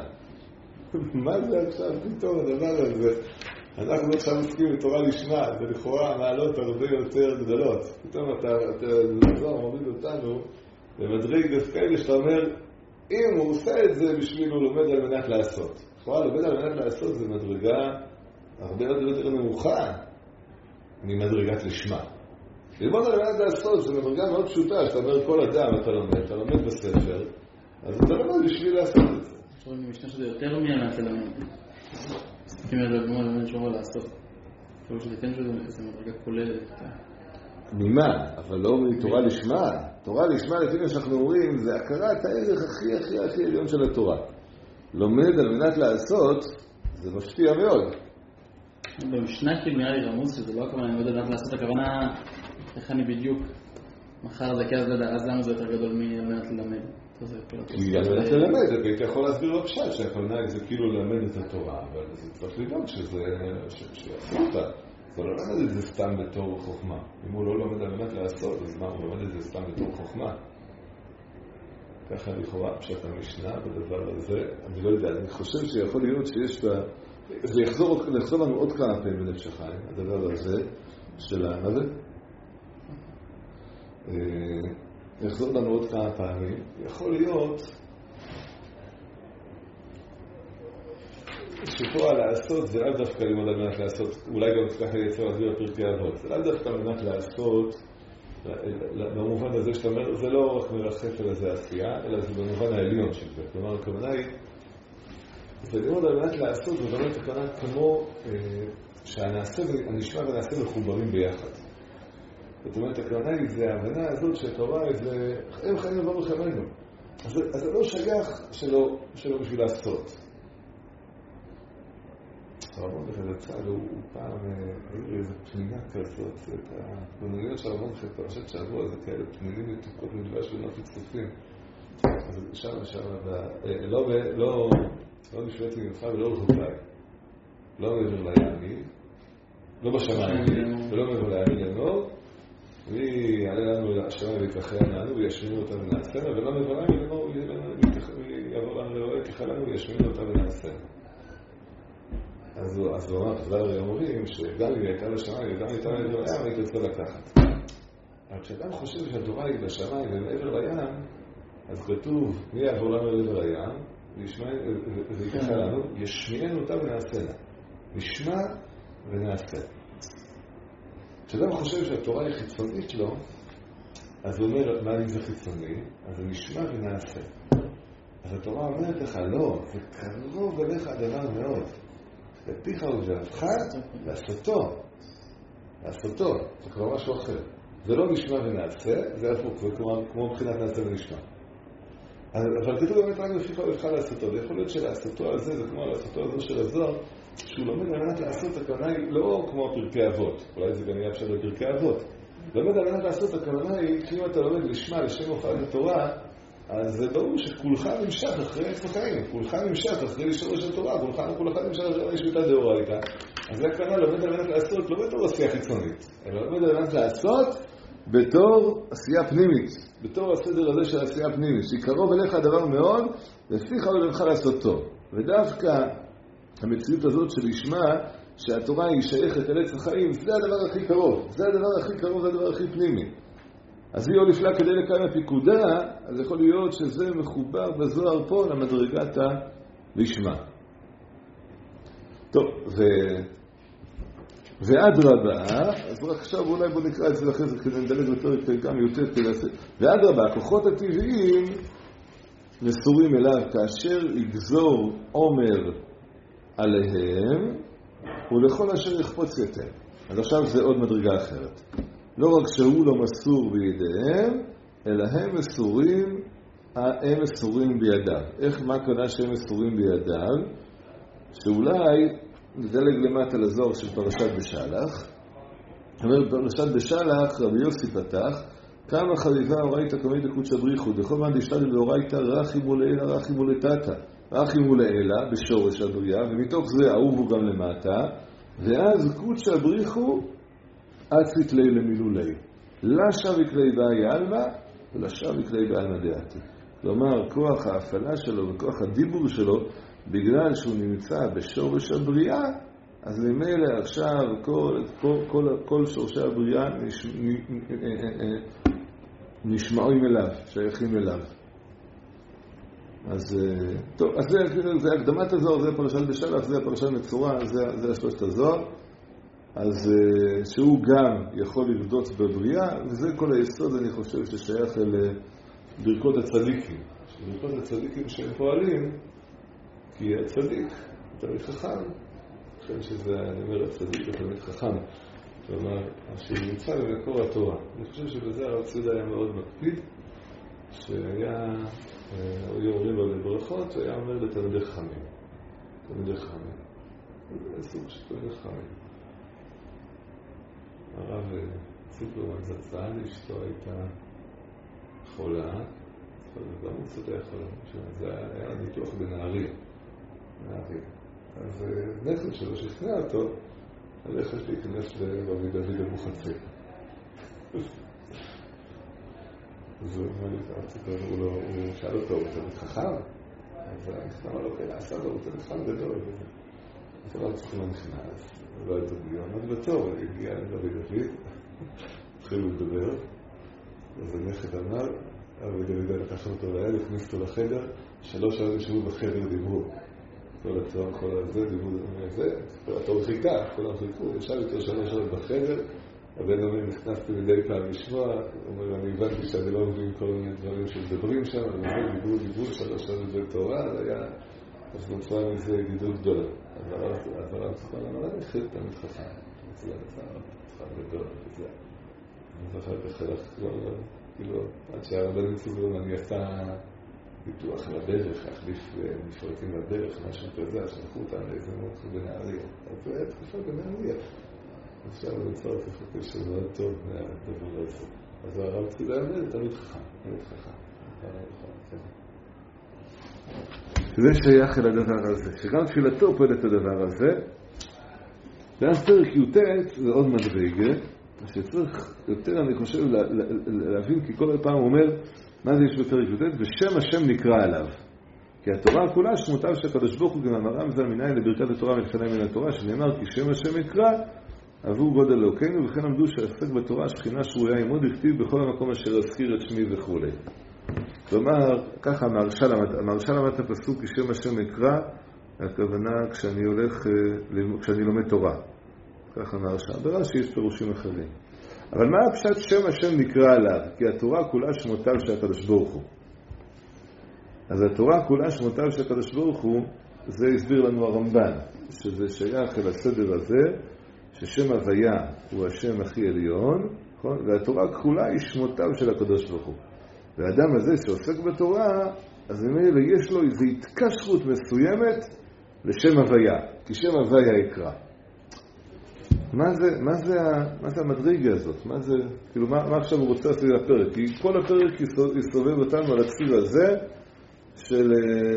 מה זה עכשיו פתאום הדבר הזה? אנחנו עכשיו עוסקים בתורה לשמה, זה לכאורה מעלות הרבה יותר גדולות. פתאום אתה מוריד אותנו במדרגות כאלה שאתה אומר, אם הוא עושה את זה בשביל הוא לומד על מנת לעשות. לכאורה לומד על מנת לעשות זה מדרגה הרבה יותר נמוכה ממדרגת לשמה. ללמוד על מנת לעשות זה מדרגה מאוד פשוטה, שאתה אומר כל אדם אתה לומד בספר, אז אתה לומד בשביל לעשות את זה. עכשיו אני משנה שזה יותר מענת ללמד. מסתכלים על זה ללמוד שוב לעשות. אפילו שזה כן שזה מדרגה כוללת. ממה? אבל לא מתורה לשמה. תורה לשמה לפי מה שאנחנו אומרים זה הכרת הערך הכי עליון של התורה. לומד על מנת לעשות זה מפתיע מאוד. במשנה כאילו נראה לי רמוז שזה לא הכוונה, אני לא יודע לעשות הכוונה איך אני בדיוק מחר זה כאז לדע, אז למה זה יותר גדול מלמדת ללמד? כי ללמדת ללמד, אתה יכול להסביר לו פשט שהכוונה זה כאילו ללמד את התורה, אבל זה צריך לדעת שזה שיעשית. זה לא לומד את זה סתם בתור חוכמה. אם הוא לא לומד על מנת לעשות, אז מה הוא לומד את זה סתם בתור חוכמה? ככה לכאורה פשט המשנה בדבר הזה, אני לא יודע, אני חושב שיכול להיות שיש בה, זה יחזור לנו עוד כמה פעמים בנפש החיים, הדבר הזה של מה זה? יחזור לנו עוד כמה פעמים, יכול להיות שפה לעשות זה לאו דווקא ללמוד על מנת לעשות, אולי גם ככה יצא להסביר בפרקי אבות, זה לאו דווקא על מנת לעשות, במובן הזה שאתה אומר, זה לא רק מרחף על איזה עשייה, אלא זה במובן העליון של זה. כלומר, הכוונה היא, זה ללמוד על מנת לעשות, זה באמת הכוונה כמו שהנשמע והנעשה מחוברים ביחד. זאת אומרת, הכוונה היא, זה ההבנה הזאת שאתה רואה את זה, הם חיים לבוא בחמנו. אז זה לא שייך שלא בשביל לעשות. שהרמון בכזה צד, הוא פעם העיר איזו פנינה כזאת, את הפנוניות של הרמון בכזה פרשת שבוע, זה כאלה פנינים מתוקות מדבש ונופי צופים. אז שם, לא נשמעתי ממך ולא רחוקי, לא מעבר לימי, לא בשמיים, ולא מעבר לימי לנור, ויעלה לנו השמיים ויקחרנה לנו וישמינו אותם ונעשינו, ולא מעבר לימי לנור ויעבור לנו לרואה כחלנו וישמינו אותם ונעשינו. אז הוא אמר, חז"ל הרי אומרים שגם אם היא הייתה בשמיים וגם הייתה מעבר לים, הייתי רוצה לקחת. אבל כשאדם חושב שהתורה היא בשמיים ומעבר לים, אז כתוב, מי יעבור לנו לעבר הים, ויקחה לנו, ישמיענו אותה ונעשינה. נשמע ונעשה. כשאדם חושב שהתורה היא חיצונית לו, אז הוא אומר, מה אם זה חיצוני? אז זה נשמע ונעשה. אז התורה אומרת לך, לא, זה קרוב אליך הדבר מאוד. בפיך ובאבך, לעשותו. לעשותו, זה כבר משהו אחר. זה לא נשמע ונעשה, זה הפוך, זה כמו מבחינת נעשה ונשמע. אבל כתוב באמת רק בפיך ובאבך לעשותו. זה יכול להיות שלעשותו הזה, זה כמו לעשותו הזו של הזוהר, שהוא לומד על מנת לעשות, הכוונה היא לא כמו פרקי אבות. אולי זה גם יהיה אפשר בפרקי אבות. לומד על מנת לעשות, הכוונה היא, כשאם אתה לומד לשמה, לשם הופעת התורה, אז זה ברור שכולך נמשך אחרי חטאים, כולך נמשך אחרי לשורש התורה, כולך נמשך אחרי שביתה דאורייתא. אז זה הכוונה, לומד על מנת לעשות, לא בתור עשייה חיצונית, אלא לומד על מנת לעשות בתור עשייה פנימית, בתור הסדר הזה של עשייה פנימית, שקרוב אליך הדבר מאוד, לפיך ולבך לעשות טוב. ודווקא המציאות הזאת של לשמה, שהתורה היא שייכת אל עץ החיים, זה הדבר הכי קרוב, זה הדבר הכי קרוב, זה הדבר הכי פנימי. אז היא לא נפלא כדי לקיים הפיקודה, אז יכול להיות שזה מחובר בזוהר פה למדרגת הלשמה. טוב, ועד רבה, אז רק עכשיו אולי בוא נקרא את זה אחרי זה, כדי נדלג בפרק גם יותר כדי לעשות. ועד רבה, הכוחות הטבעיים מסורים אליו כאשר יגזור עומר עליהם, ולכל אשר יחפוץ יותר. אז עכשיו זה עוד מדרגה אחרת. לא רק שהוא לא מסור בידיהם, אלא הם מסורים בידיו. איך, מה קונה שהם מסורים בידיו? שאולי נדלג למטה לזוהר של פרשת בשלח. אומר פרשת בשלח, רבי יוסי פתח, כמה חביבה אורייתא כמי דקודשא בריחו, דכל מאן דשתדל ואורייתא רחימו לעילא רחימו לטאטא. רחימו לעילא בשורש הבריאה, ומתוך זה אהובו גם למטה, ואז קודשא בריחו אצית לי למילולי. לא שוויק לי באי אלמה, ולא שוויק לי בעלמא דעתי. כלומר, כוח ההפעלה שלו וכוח הדיבור שלו, בגלל שהוא נמצא בשורש הבריאה, אז ממילא עכשיו כל שורשי הבריאה נשמעים אליו, שייכים אליו. אז טוב, אז זה הקדמת הזוהר, זה פרשת בשלח, זה הפרשת מצורע, זה השלושת הזוהר. אז שהוא גם יכול לבדות בבריאה, וזה כל היסוד, אני חושב, ששייך אל ברכות הצדיקים. ברכות הצדיקים שהם פועלים, כי הצדיק, תמיד חכם, חושב שזה, אני אומר, הצדיק תמיד חכם, כלומר, שנמצא במקור התורה. אני חושב שבזה הרב ציודה היה מאוד מקפיד, שהיה, היו אומרים לו לברכות, היה אומר לתלמידי חכמים. תלמידי חכמים. זה סוג של תלמידי חכמים. הרב ציפרמן זצ"ל, אשתו הייתה חולה, גם הוא קצת היה חולה, זה היה ניתוח בנהריה. אז נכד שלו שכנע אותו, הלכת להיכנס לרבי דוד אבוחצירא. אז הוא אמר לי, הוא שאל אותו, הוא תלמיד חכם? אז אמר לו, כן, עשה לו, הוא תלמיד חכם גדול. אז הרב ציפרמן נכנס. לא הייתה דיון, עמד בתור, הגיע לרבי דוד, התחילו לדבר, אז הנכד אמר, רבי דוד לקח אותו ליד, הכניס אותו לחדר, 3 שעות ישבו בחדר דיברו. כל הצורך, כל הזה, דיברו זה, כל התור חיכה, כולם חיכו, ישב איתו 3 שעות בחדר, הבן אומר, נכנסתי מדי פעם לשמוע, הוא אומר, אני הבנתי שאני לא מבין כל מיני דברים שמדברים שם, אני אומר, דיברו 3 שעות בתורה, אז נוצרה מזה ידידות גדולה. אז הרב ציפרמן אמר, אני חייב תמיד חכם. אצלנו חכם גדול, וזה. אני זוכר כך הלכת כבר, כאילו, עד שהרבנים ציפרמן יצא פיתוח לדרך, להחליף מפרטים לדרך, משהו כזה, שלחו אותם לאיזה מותח בנהריה. אז זה תקופה בנהריה. עכשיו למצוא את הקשר מאוד טוב מהדבר הזה. אז הרב צבי אומר, תמיד חכם, תמיד חכם. זה שייך אל הדבר הזה, שגם תפילתו פועל את הדבר הזה. ואז פרק י"ט זה עוד מדרגה, שצריך יותר, אני חושב, להבין, כי כל פעם הוא אומר, מה זה יש בפרק י"ט? ושם השם נקרא עליו. כי התורה כולה שמותיו של הקדוש ברוך הוא, כמאמרם זה המנין לברכת התורה מלפני מן התורה, שנאמר כי שם השם נקרא עבור גודל אלוקינו, וכן עמדו שעסק בתורה שכינה שרויה עמו, דכתיב בכל המקום אשר אזכיר את שמי וכו'. כלומר, ככה המהרש"ל למד את הפסוק כי שם השם נקרא, הכוונה כשאני לומד תורה. ככה המהרש"ל. ברש"י יש פירושים אחרים. אבל מה הפשט שם השם נקרא עליו? כי התורה כולה שמותיו של הקדוש ברוך הוא. אז התורה כולה שמותיו של הקדוש ברוך הוא, זה הסביר לנו הרמב"ן, שזה שייך אל הסדר הזה, ששם הוויה הוא השם הכי עליון, והתורה כולה היא שמותיו של הקדוש ברוך הוא. והאדם הזה שעוסק בתורה, אז ממילא יש לו איזו התקשרות מסוימת לשם הוויה, כי שם הוויה יקרא. מה זה המדרגה הזאת? מה עכשיו הוא רוצה לעשות לפרק? כי כל הפרק יסובב אותנו על הציר הזה של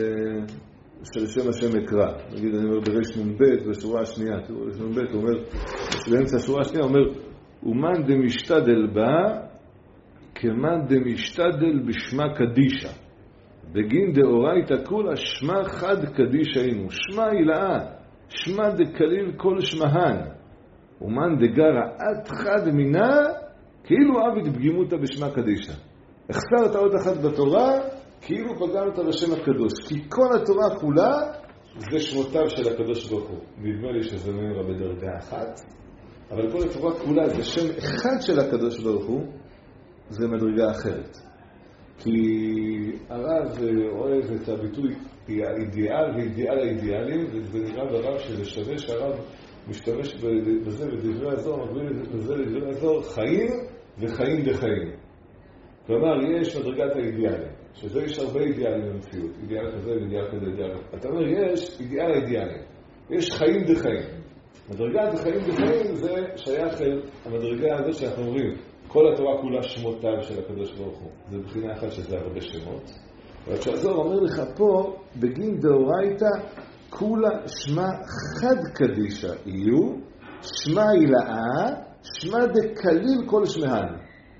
שם השם יקרא. נגיד, אני אומר ברש נ"ב, בשורה השנייה, תראו, ברש נ"ב, הוא אומר, באמצע השורה השנייה, הוא אומר, ומן דמשתדל בה, כמן דמשתדל בשמה קדישה. בגין דאורייתא כולה שמה חד קדישה אינו. שמה הילאה, שמה דקליל כל שמהן. ומן דגרה עד חד מינה, כאילו עביד פגימותא בשמה קדישה. החסרת עוד אחת בתורה, כאילו פגמת בשם הקדוש. כי כל התורה כולה זה שמותיו של הקדוש ברוך הוא. נדמה לי שזה נאמר בדרגה אחת, אבל כל התורה כולה זה שם אחד של הקדוש ברוך הוא, זה מדרגה אחרת. כי הרב אוהב את הביטוי האידיאל ואידיאל האידיאלים, וזה נראה ברב שזה שווה שהרב משתמש בזה בדברי הזוהר, מגביל בזה לדברי הזוהר, חיים וחיים בחיים. כלומר, יש מדרגת האידיאלים, שזה יש הרבה אידיאלים במציאות, אידיאל כזה ואידיאל כזה, אידיאל. אתה אומר, יש אידיאל האידיאלים, יש חיים בחיים. מדרגת החיים בחיים זה שייך אל המדרגה הזאת שאנחנו אומרים, כל התורה כולה שמותיו של הקדוש ברוך הוא. זה בחינה אחת שזה הרבה שמות. אבל כשהזוהר אומר לך פה, בגין דאורייתא, כולה שמה חד קדישה יהיו, שמה הילאה, שמה דקליל כל שמהן.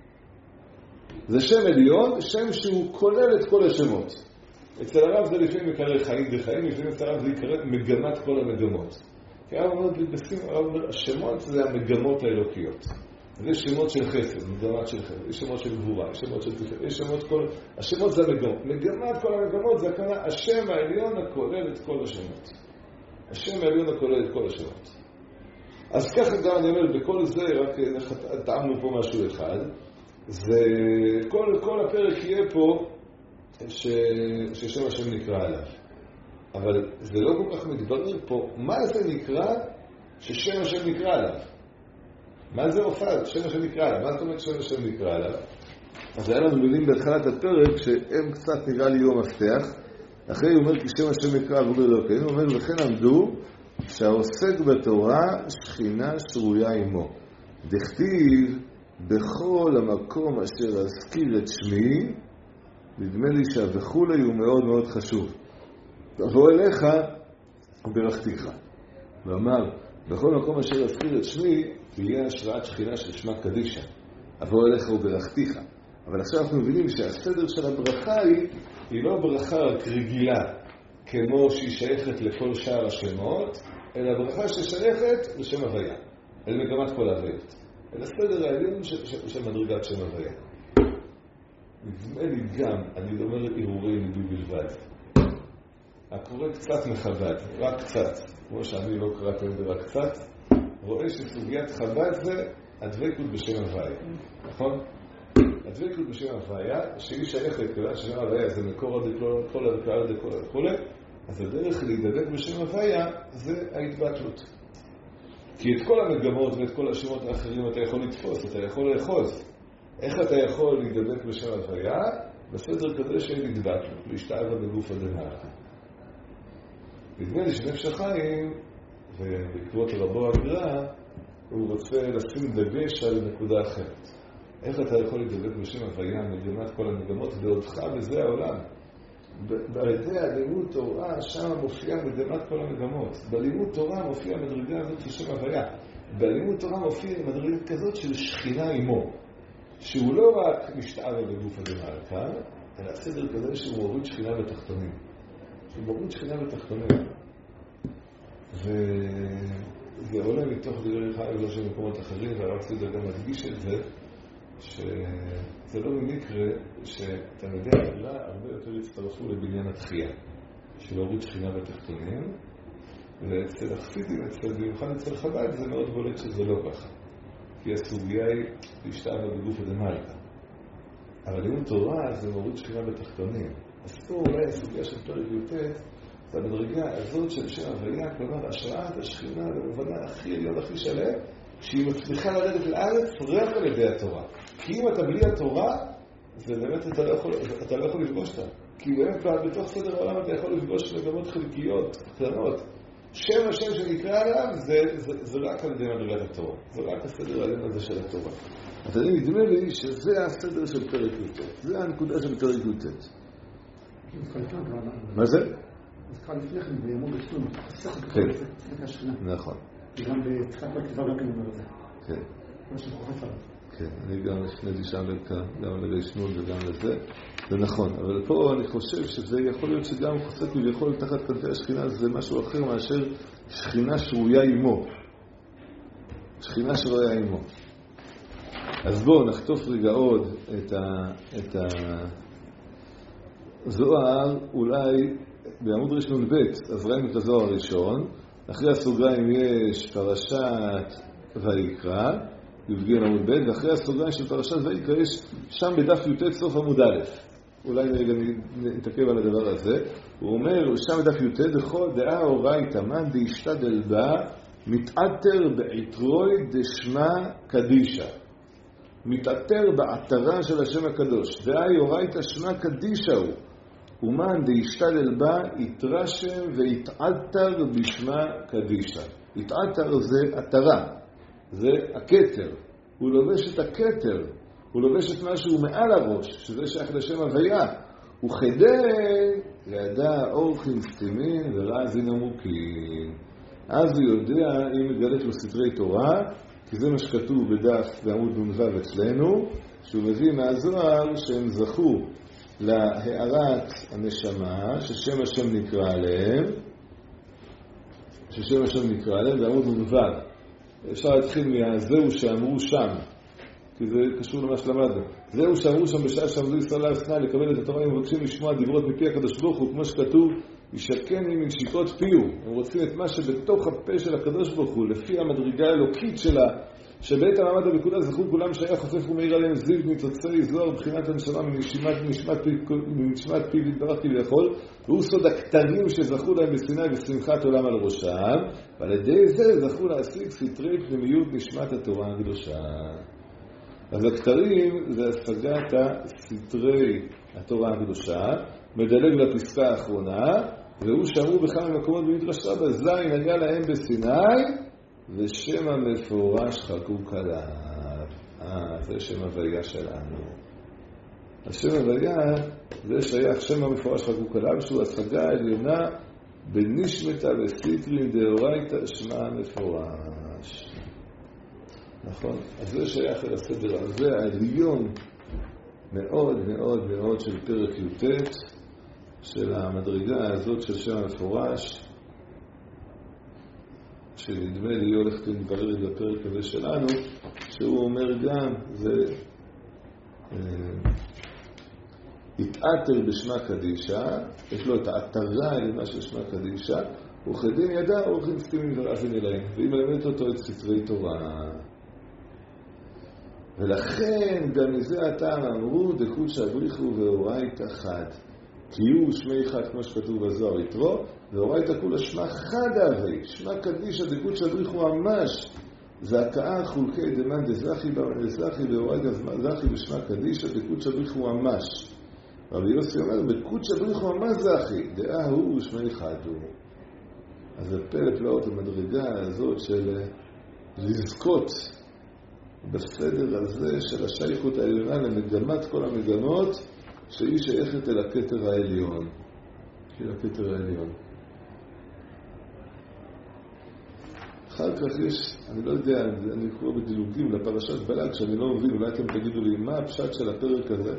זה שם עליון, שם שהוא כולל את כל השמות. אצל הרב זה לפעמים יקרא חיים בחיים, לפעמים אצל הרב זה יקרא מגמת כל המגמות. כי הרב אומר, השמות זה המגמות האלוקיות. יש שמות של חסד, מגמת של חסד, יש שמות של גבורה, יש שמות של תפארת, יש שמות כל... השמות זה המגמות. מגמת כל המגמות זה הכוונה, השם העליון הכולל את כל השמות. השם העליון הכולל את כל השמות. אז ככה גם אני אומר, בכל זה, רק טעמנו פה משהו אחד, זה כל הפרק יהיה פה ששם השם נקרא עליו. אבל זה לא כל כך מתברר פה, מה זה נקרא ששם השם נקרא עליו? מה זה הופעה? שם השם נקרא עליו. מה זאת אומרת שם השם נקרא עליו? אז היה לנו מילים בהתחלת הפרק שהם קצת נראה לי יום מפתח. אחרי הוא אומר כי שם השם נקרא עבור אלוקינו, הוא אומר וכן עמדו שהעוסק בתורה שכינה שרויה עמו. דכתיב בכל המקום אשר אזכיר את שמי, נדמה לי שהווכולי הוא מאוד מאוד חשוב. תבוא אליך וברכתיך. ואמר, בכל מקום אשר אזכיר את שמי, תהיה השראת שכינה של שמה קדישה. אבוא אליך וברכתיך. אבל עכשיו אנחנו מבינים שהסדר של הברכה היא לא ברכה רק רגילה, כמו שהיא שייכת לכל שאר השמות, אלא ברכה ששייכת לשם הוויה, אל מגמת כל ההוויות. אל הסדר העליון של מדרגת שם הוויה. נדמה לי גם, אני אומר ערעורי ליבי בלבד. הקורא קצת מחב"ד, רק קצת, כמו שאני לא קראתי רק קצת, רואה שסוגיית חב"ד זה הדבקות בשם הוויה. נכון? הדבקות בשם הוויה, שהיא שייכת, כיוון ששם הוויה זה מקור כל הדקה וכו', אז הדרך להידבק בשם הוויה זה ההתבטלות. כי את כל המגמות ואת כל השמות האחרים אתה יכול לתפוס, אתה יכול לאחוז. איך אתה יכול להידבק בשם הוויה? בסדר כזה שנדבק להשתעבד בגוף הדמלכה. נדמה לי שנפש החיים, ובעקבות רבו הגר"א, הוא רוצה לשים דגש על נקודה אחרת. איך אתה יכול להתדבק בשם הוויה מגמת כל המגמות בעודך וזה העולם? בידי הלימוד תורה שם מופיע מגמת כל המגמות. בלימוד תורה מופיע המדרגה הזאת של שם הוויה. בלימוד תורה מופיע מדרגה כזאת של שכינה עמו, שהוא לא רק משתעבד בגוף הדמלכה, אלא סדר כזה שהוא מוריד שכינה בתחתונים. שהוא מוריד שכינה בתחתונים. וזה עולה מתוך דברי חיים ולא של מקומות אחרים, והרב צדוק גם מדגיש את זה, שזה לא במקרה שתלמידי הגאולה הרבה יותר הצטרפו לבניין התחייה, של הוריד שכינה בתחתונים, ואצל החסידים, במיוחד אצל חב"ד, זה מאוד בולט שזה לא ככה. כי הסוגיה היא להשתעבד בגוף הדמלכה. אבל לימוד תורה זה מוריד שכינה בתחתונים. אז פה אולי הסוגיה של פרק י"ט, זה המדרגה הזאת של שם הוויה, כלומר השראת השכינה במובנה הכי עליון, הכי שלם, שהיא מצליחה לרדת לארץ רק על ידי התורה. כי אם אתה בלי התורה, זה באמת אתה לא יכול לפגוש אותה. כי באמת בתוך סדר העולם אתה יכול לפגוש מגמות חלקיות, קטנות. שם השם שנקרא עליו זה רק על ידי מדרגת התורה. זה רק הסדר העליון הזה של התורה. אז אני נדמה לי שזה הסדר של פרק י"ט. זה הנקודה של פרק י"ט. מה זה? אז כבר לפני כן, בימוד השלום, כן. סליחה השכינה. נכון. וגם בתחילת בכתיבה גם כן אומר את זה. כן. מה שפרופסור. כן, אני גם הפניתי שם גם לגבי שנון וגם לזה. זה נכון, אבל פה אני חושב שזה יכול להיות שגם חוסק כביכול תחת כנפי השכינה, זה משהו אחר מאשר שכינה שרויה עמו. שכינה שרויה עמו. אז בואו נחטוף רגע עוד את הזוהר, אולי בעמוד ראשון ב', אז ראינו את הזוהר הראשון, אחרי הסוגריים יש פרשת ויקרא, י"ג עמוד ב', ואחרי הסוגריים של פרשת ויקרא יש שם בדף י"ט סוף עמוד א'. אולי נתעכב על הדבר הזה. הוא אומר, שם בדף י"ט, דכל דעה אורייתא מאן דאשתדל בה מתעטר בעטרוי דשמא קדישא. מתעטר בעטרה של השם הקדוש. דעה אורייתא שמא קדישא הוא. ומאן דאשתדל בה יתרשם ויתעטר בשמא קדישא. יתעטר זה עטרה, זה הכתר. הוא לובש את הכתר, הוא לובש את משהו מעל הראש, שזה שייך לשם הוויה. הוא חדר לידע אורחים סתימים ורזין עמוקים. אז הוא יודע אם מגלת לו סתרי תורה, כי זה מה שכתוב בדף בעמוד נ"ו אצלנו, שהוא מביא מהזוהר שהם זכו להארת הנשמה, ששם השם נקרא עליהם, בעמוד נ"ו. אפשר להתחיל מהזהו שאמרו שם, כי זה קשור למה שלמדנו. זהו שאמרו שם בשעה שעמדו ישראל על סיני לקבל את התורה, הם מבקשים לשמוע דיברות מפי הקדוש ברוך הוא, כמו שכתוב, ישכן עם נשיקות פיהו. הם רוצים את מה שבתוך הפה של הקדוש ברוך הוא, לפי המדרגה האלוקית שלה, שבעת המעמד הבקודה זכו כולם שהיה חופף ומאיר עליהם זיו מתוצאי זוהר בחינת הנשמה מנשמת פיו התברך כביכול, והוא סוד הכתרים שזכו להם בסיני ושמחת עולם על ראשם, ועל ידי זה זכו להשיג סתרי פנימיות נשמת התורה הקדושה. אז הכתרים זה השגת סתרי התורה הקדושה, מדלג לפסקה האחרונה, והוא שאמרו בכמה מקומות במדרש רבה, זין היה להם בסיני, ושם המפורש חקוק עליו. זה שם הוויה שלנו. השם הוויה זה שייך שם המפורש חקוק עליו, שהוא השגה העליונה בנשמתה וסיטרין דאורייתא שמה המפורש. נכון? אז זה שייך אל הסדר הזה, העליון מאוד מאוד מאוד של פרק י"ט, של המדרגה הזאת של שם המפורש, שנדמה לי הולכת להתברר בפרק הזה שלנו, שהוא אומר גם, זה התעטר בשמה קדישה, יש לו את העטרה העליונה של שמה קדישה, וכדין ידע אורחים סתימים ורזין אלוהים, והיא מלמדת אותו את סתרי תורה. ולכן גם מזה הטעם אמרו דקודשא בריחו ואורייתא חד, כי הוא שמי אחד כמו שכתוב בזוהר יתרו, ואורייתא כולה שמה חד אבי, שמה קדישא דקודשא בריחו ממש, והקאה חולקי דמן דזכי ואורייתא זכי בשמה קדישא דקודשא בריחו ממש. רבי יוסי אומר, בקודשא בריחו, מה זה אחי? דעה הוא ושמי חדו. אז זה פלא פלאות המדרגה הזאת של לזכות בסדר הזה של השייכות העליונה למגמת כל המגמות שהיא שייכת אל הכתר העליון. של הכתר העליון. אחר כך יש, אני לא יודע, אני קורא בדילוגים לפרשת בלק שאני לא מבין, אולי אתם תגידו לי מה הפשט של הפרק הזה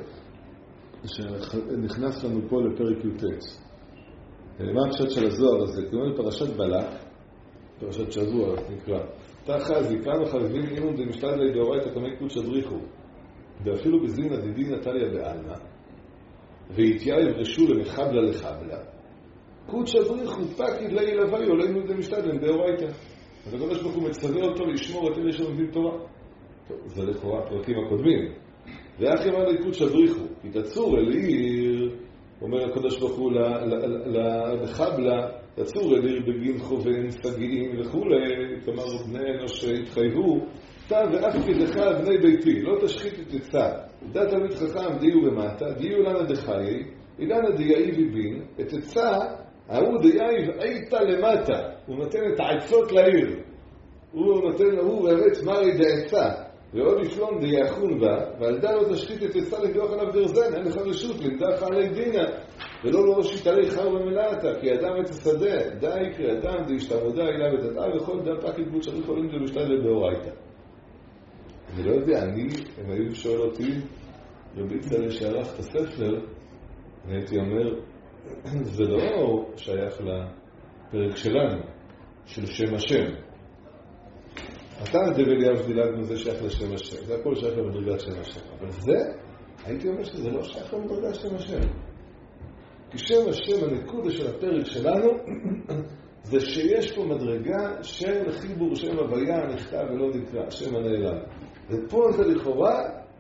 שנכנס לנו פה לפרק י"ט. מה הפשט של הזוהר הזה? כי אומר פרשת בלק, פרשת שבוע נקרא, תחזי כמה חביבים אימון דמשתד לי דאורייתא כמי קודשא בריחו, ואפילו בזין הדידי נטליה בעלמא, והתייעב רשו למחבלה לחבלה, קודשא בריחו פקיד לי לווי עולנו דמשתד לי דאורייתא. אז הקדוש ברוך הוא מצווה אותו לשמור את אלה שלומדים תורה. טוב, זה לכאורה הפרקים הקודמים. ואחי אמר לי קודשא בריחו, כי תצור אל עיר, אומר הקדוש ברוך הוא לחבלה, תצור אל עיר בגין חובן, סגיעים וכו', כלומר בני אנוש התחייבו, אתה ואף כדך בני ביתי, לא תשחית את עצה. דת תלמיד חכם דיו במטה, דיו לנה דחיי, אילנה דייאי ובין, את עצה, ההוא דייאי ואיתה למטה, הוא נותן את העצות לעיר. הוא נותן, הוא באמת מרי דעצה, ועוד יפלון דייחון בה, ועל דה לא תשחית את עצה לגדוח עליו דרזן, אין לך רשות, למדך עלי דינה, ולא לא ראשית עלי חר במלאתה, כי אדם את השדה, דה יקרא אדם, דה ישתמודה, אילה ותתה, וכל דה פקד בו צריך עולים דה משתד לדאורייתא. אני לא יודע, הם היו שואל אותי, רבי צלם שערך את הספר, אני הייתי אומר, זה לא שייך לפרק שלנו, של שם השם. אתה דבל יאב דילגנו זה שייך לשם השם, זה הכל שייך למדרגת שם השם. אבל זה, הייתי אומר שזה לא שייך למדרגת שם השם. כי שם השם, הנקודה של הפרק שלנו, זה שיש פה מדרגה של חיבור שם הוויה נכתב ולא נקרא, שם הנעלם. ופה זה לכאורה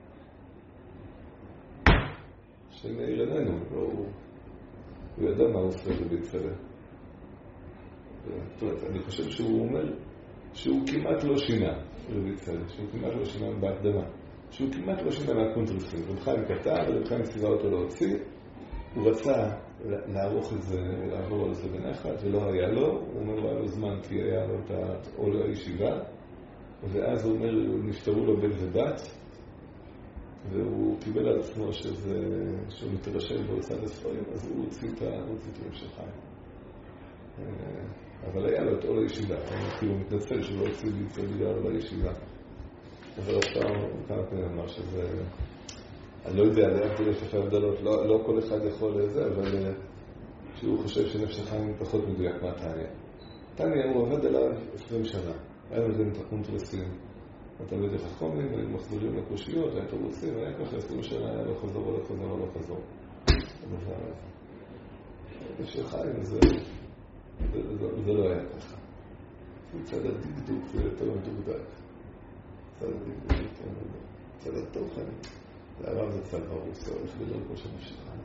שמאיר עינינו, הוא ידע מה הוא עושה בצלם. אני חושב שהוא אומר שהוא כמעט לא שינה בצלם, שהוא כמעט לא שינה בהקדמה, שהוא כמעט לא שינה מהקונטרסים. רב חיים כתב, רב חיים ציווה אותו להוציא, הוא רצה לערוך את זה ולעבור על זה בנחת, ולא היה לו, הוא אומר לו היה לו זמן כי היה לו את עול הישיבה, ואז הוא אומר, נפטרו לו בן ובת, והוא קיבל על עצמו שהוא מתרשם בהוצאת הספרים, אז הוא הוציא את המשך חיים. אבל היה לו את עול הישיבה, הוא מתנצל שהוא לא הוציא בגלל עול הישיבה. אבל עכשיו כמה פעמים אמר שזה, אני לא יודע, להבדיל לפי הבדלות, לא כל אחד יכול לזה, אבל שהוא חושב שנפש החיים פחות מדויק מהתניא. תניא הוא עבד עליו 20 שנה. היה מבין את הקונטרסים, התלמידי חכמים, היו מחזורים לקושיות, היו תירוצים, היה ככה 20 שנה, היה לא חזור, לא חזור, לא חזור. הדבר הזה. בשביל חיים זה לא היה ככה. מצד הדקדוק זה יותר מדוקדק. מצד הדקדוק זה יותר מדוקדק. מצד התוכן, זה הרב זה צד הרוס, זה הולך גדול כמו שנפש חיים.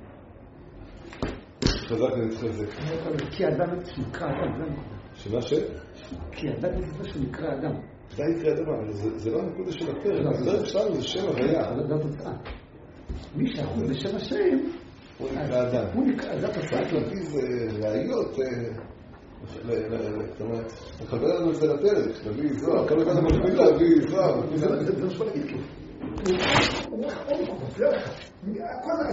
חזק ונתחזק. כי אדם שנקרא אדם, שמה ש? כי אדם זה שנקרא אדם. זה יקרא אדם, אבל זה לא הנקודה של הפרק. הפרק שלנו זה שם הוויה. זה התוצאה. מי שאחוז בשם השם, הוא נקרא אדם. הוא נקרא אדם תוצאה. להביא זה ראיות, זאת אומרת, לחבר לנו את זה לפרק, להביא זוהר. כמה אחד המקביל להביא זוהר. זה משהו להגיד כאילו. הוא אומר, זה הכל